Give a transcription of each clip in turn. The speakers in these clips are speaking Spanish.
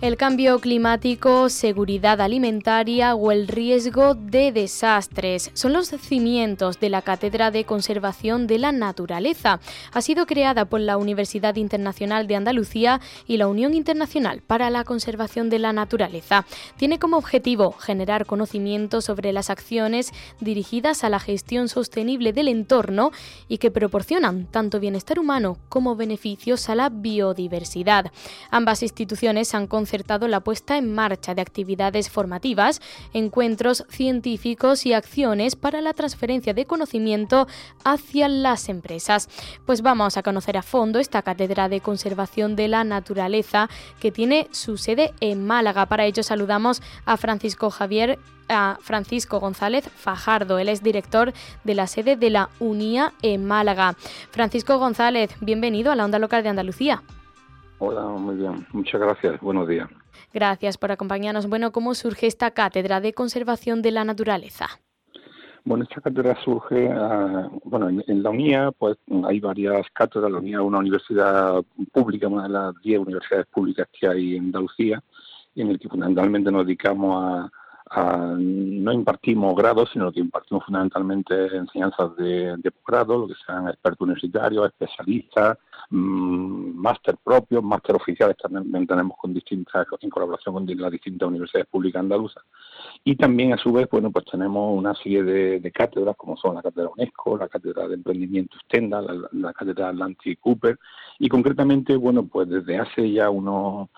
El cambio climático, seguridad alimentaria o el riesgo de desastres son los cimientos de la Cátedra de Conservación de la Naturaleza. Ha sido creada por la Universidad Internacional de Andalucía y la Unión Internacional para la Conservación de la Naturaleza. Tiene como objetivo generar conocimiento sobre las acciones dirigidas a la gestión sostenible del entorno y que proporcionan tanto bienestar humano como beneficios a la biodiversidad. Ambas instituciones han concertado la puesta en marcha de actividades formativas, encuentros científicos y acciones para la transferencia de conocimiento hacia las empresas. Pues vamos a conocer a fondo esta Cátedra de Conservación de la Naturaleza que tiene su sede en Málaga. Para ello saludamos a Francisco González Fajardo. Él es director de la sede de la UNIA en Málaga. Francisco González, bienvenido a la Onda Local de Andalucía. Hola, muy bien. Muchas gracias. Buenos días. Gracias por acompañarnos. Bueno, ¿cómo surge esta Cátedra de Conservación de la Naturaleza? Bueno, esta cátedra surge, en la UNIA, pues hay varias cátedras. La UNIA es una universidad pública, una de las 10 universidades públicas que hay en Andalucía, en el que fundamentalmente nos dedicamos no impartimos grados, sino que impartimos fundamentalmente enseñanzas de posgrado, lo que sean expertos universitarios, especialistas, máster propios, máster oficiales también tenemos en colaboración con las distintas universidades públicas andaluzas. Y también, a su vez, pues tenemos una serie de cátedras, como son la Cátedra UNESCO, la Cátedra de Emprendimiento Stendhal, la Cátedra Atlantic Cooper, y concretamente, pues desde hace ya unos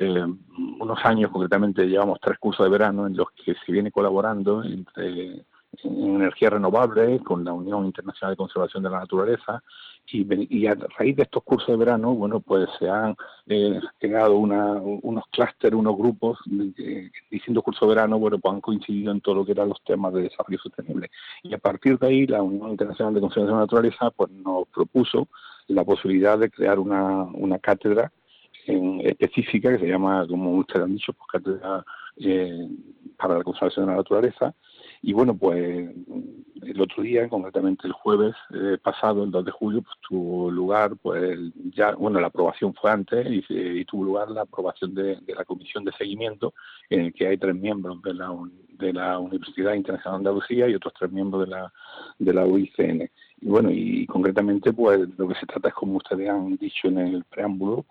años, concretamente llevamos 3 cursos de verano en los que se viene colaborando en energías renovables con la Unión Internacional de Conservación de la Naturaleza, y a raíz de estos cursos de verano, pues se han creado unos clústeres, unos grupos de distintos cursos de verano, pues han coincidido en todo lo que eran los temas de desarrollo sostenible. Y a partir de ahí, la Unión Internacional de Conservación de la Naturaleza pues nos propuso la posibilidad de crear una cátedra específica que se llama, como ustedes han dicho, pues Cátedra para la Conservación de la Naturaleza. Y pues el otro día, concretamente el jueves pasado, el 2 de julio, pues tuvo lugar, la aprobación fue antes y tuvo lugar la aprobación de la Comisión de Seguimiento, en el que hay 3 miembros de la Universidad Internacional de Andalucía y otros 3 miembros de la UICN. Y concretamente, pues lo que se trata es, como ustedes han dicho en el preámbulo,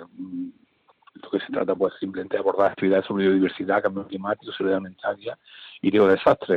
lo que se trata pues simplemente de abordar actividades sobre biodiversidad, cambio climático, seguridad alimentaria y riesgo de desastres.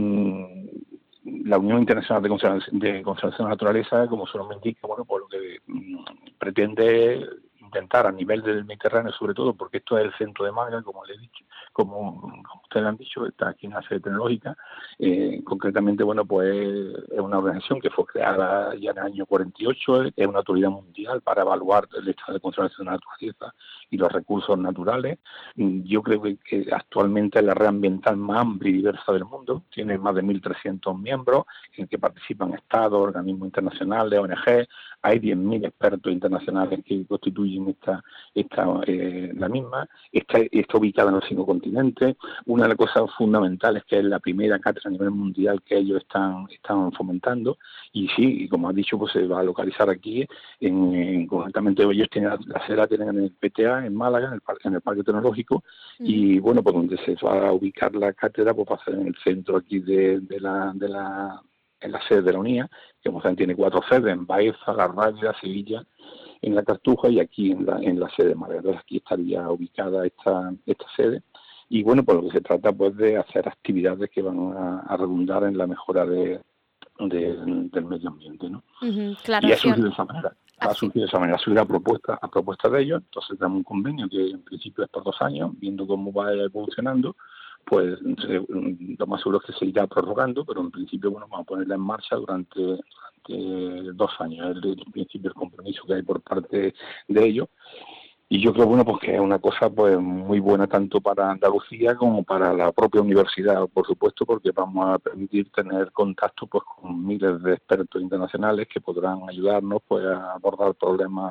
La Unión Internacional de Conservación de la Naturaleza, como su nombre indica, pues lo que pretende intentar a nivel del Mediterráneo, sobre todo, porque esto es el centro de Málaga, como le he dicho, como ustedes han dicho, está aquí en la sede tecnológica. Concretamente, pues es una organización que fue creada ya en el año 48, es una autoridad mundial para evaluar el estado de conservación de la naturaleza y los recursos naturales. Yo creo que actualmente es la red ambiental más amplia y diversa del mundo, tiene más de 1.300 miembros, en que participan estados, organismos internacionales, ONG, hay 10.000 expertos internacionales que constituyen la misma, está ubicada en los 5 continentes. Una de las cosas fundamentales que es la primera cátedra a nivel mundial que ellos están fomentando, y sí, y como has dicho, pues se va a localizar aquí, concretamente ellos tienen la sede tienen en el PTA, en Málaga, en el Parque Tecnológico, y pues donde se va a ubicar la cátedra, pues va a ser en el centro aquí en la sede de la UNIA, que como saben tiene 4 sedes, en Baeza, La Raya, Sevilla, en La Cartuja y aquí en la sede de Málaga. Entonces aquí estaría ubicada esta sede. Y pues lo que se trata pues de hacer actividades que van a redundar en la mejora del medio ambiente, ¿no? Claro, y ha surgido de esa manera. Ha surgido a propuesta de ellos. Entonces damos un convenio que en principio es por 2 años, viendo cómo va evolucionando. Pues lo más seguro es que se irá prorrogando, pero en principio vamos a ponerla en marcha durante 2 años. Es en principio el compromiso que hay por parte de ellos. Y yo creo, pues que es una cosa pues muy buena tanto para Andalucía como para la propia universidad, por supuesto, porque vamos a permitir tener contacto pues con miles de expertos internacionales que podrán ayudarnos pues a abordar problemas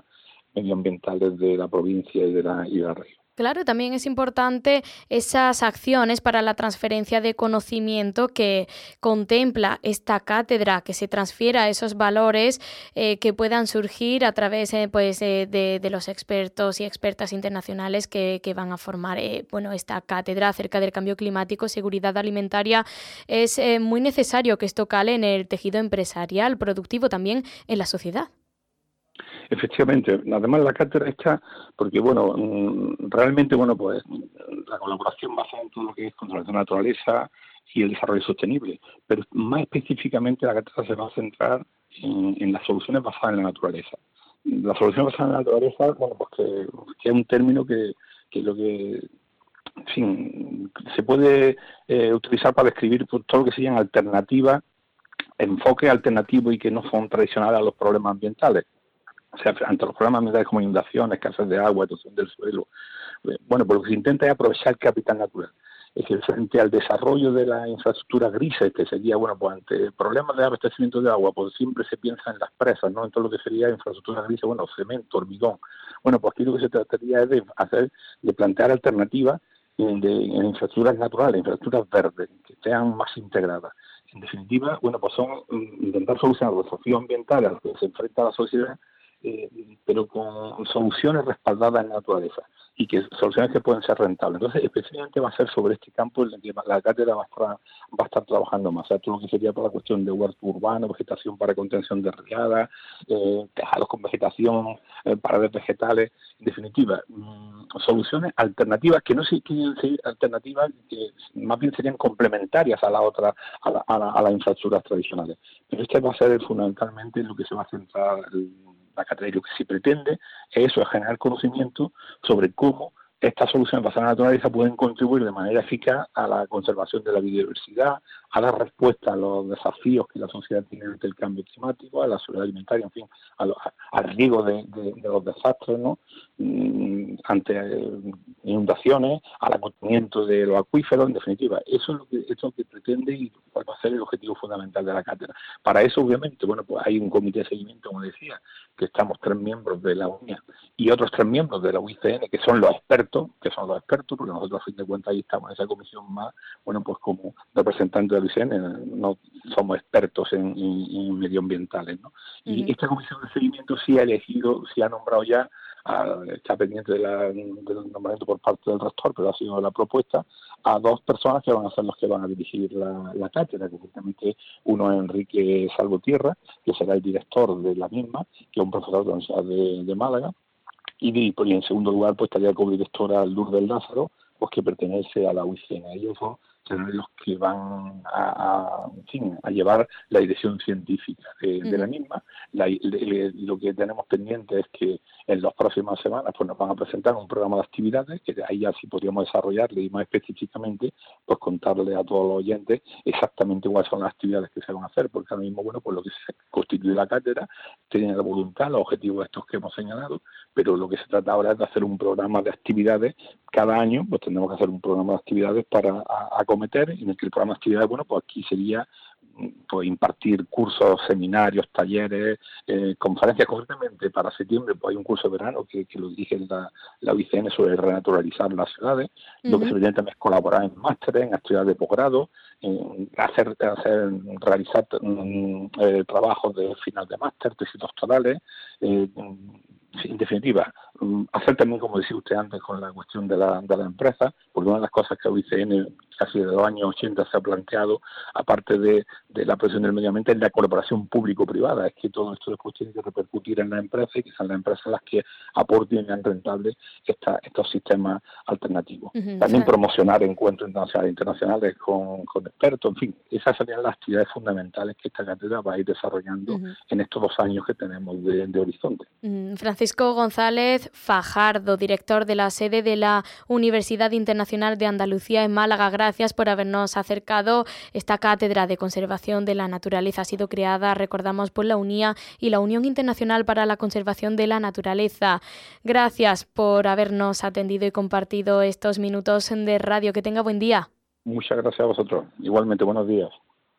medioambientales de la provincia y de la región. Claro, también es importante esas acciones para la transferencia de conocimiento que contempla esta cátedra, que se transfiera esos valores que puedan surgir a través de los expertos y expertas internacionales que van a formar esta cátedra acerca del cambio climático, seguridad alimentaria. Es muy necesario que esto cale en el tejido empresarial, productivo, también en la sociedad. Efectivamente, además la cátedra está porque, realmente, pues la colaboración basada en todo lo que es conservación de la naturaleza y el desarrollo sostenible, pero más específicamente la cátedra se va a centrar en las soluciones basadas en la naturaleza. Las soluciones basadas en la naturaleza, que es un término que lo que, en fin, se puede utilizar para describir todo lo que sean alternativas, enfoques alternativos y que no son tradicionales a los problemas ambientales. O sea, ante los problemas ambientales como inundaciones, escasez de agua, erosión del suelo. Pues lo que se intenta es aprovechar el capital natural. Es decir, frente al desarrollo de las infraestructuras grises, que sería, ante problemas de abastecimiento de agua, pues siempre se piensa en las presas, ¿no? En todo lo que sería infraestructuras grises, cemento, hormigón. Pues aquí lo que se trataría es de plantear alternativas en infraestructuras naturales, infraestructuras verdes, que sean más integradas. En definitiva, son intentar solucionar los desafíos ambientales a los que se enfrenta la sociedad, pero con soluciones respaldadas en la naturaleza y que soluciones que pueden ser rentables. Entonces, especialmente va a ser sobre este campo en el que la cátedra va a estar trabajando más. O sea, todo lo que sería toda la cuestión de huerto urbano, vegetación para contención de riadas, tejados con vegetación, paredes vegetales. En definitiva, soluciones alternativas que no quieren ser alternativas, que más bien serían complementarias a a las infraestructuras tradicionales. Pero este va a ser fundamentalmente lo que se va a centrar la cátedra, y lo que se pretende es generar conocimiento sobre cómo estas soluciones basadas en la naturaleza pueden contribuir de manera eficaz a la conservación de la biodiversidad, a dar respuesta a los desafíos que la sociedad tiene ante el cambio climático, a la seguridad alimentaria, en fin, al riesgo de los desastres, ¿no? Ante inundaciones, al acotamiento de los acuíferos, en definitiva. Eso es lo que pretende y va a ser el objetivo fundamental de la cátedra. Para eso, obviamente, hay un comité de seguimiento, como decía, que estamos 3 miembros de la UNIA y otros 3 miembros de la UICN, que son los expertos, porque nosotros a fin de cuentas ahí estamos en esa comisión más, como representantes de la UICN, no somos expertos en medioambientales, ¿no? Uh-huh. Y esta comisión de seguimiento sí ha nombrado ya, está pendiente del nombramiento por parte del rector, pero ha sido la propuesta, a 2 personas que van a ser los que van a dirigir la cátedra, concretamente uno es Enrique Salvotierra, que será el director de la misma, que es un profesor de la Universidad de Málaga, y en segundo lugar estaría como directora Lourdes Lázaro, que pertenece a la UICN. Ellos serán los que van a llevar la dirección científica de la misma. Lo que tenemos pendiente es que en las próximas semanas nos van a presentar un programa de actividades, que ahí ya sí podríamos desarrollarle y más específicamente contarle a todos los oyentes exactamente cuáles son las actividades que se van a hacer, porque ahora mismo lo que se constituye la cátedra tiene la voluntad, los objetivos estos que hemos señalado, pero lo que se trata ahora es de hacer un programa de actividades. Cada año tendremos que hacer un programa de actividades para acometer, en el que el programa de actividades, aquí sería impartir cursos, seminarios, talleres, conferencias. Concretamente para septiembre hay un curso de verano que lo dirige la UICN sobre renaturalizar las ciudades. Uh-huh. Lo que se pretende también es colaborar en másteres, en actividades de posgrado, realizar trabajos de final de máster, tesis doctorales, en definitiva, hacer también, como decía usted antes, con la cuestión de la empresa, porque una de las cosas que la UICN casi de los años 80 se ha planteado, aparte de la presión del medio ambiente, es la colaboración público-privada. Es que todo esto después tiene que repercutir en la empresa y que sean las empresas las que aporten y hagan rentables estos sistemas alternativos. Uh-huh. También promocionar encuentros internacionales con expertos, en fin, esas serían las actividades fundamentales que esta cátedra va a ir desarrollando uh-huh. en estos 2 años que tenemos de horizonte. Francisco González Fajardo, director de la sede de la Universidad Internacional de Andalucía en Málaga, gracias por habernos acercado. Esta cátedra de conservación de la naturaleza ha sido creada, recordamos, por la UNIA y la Unión Internacional para la Conservación de la Naturaleza. Gracias por habernos atendido y compartido estos minutos de radio. Que tenga buen día. Muchas gracias a vosotros. Igualmente, buenos días.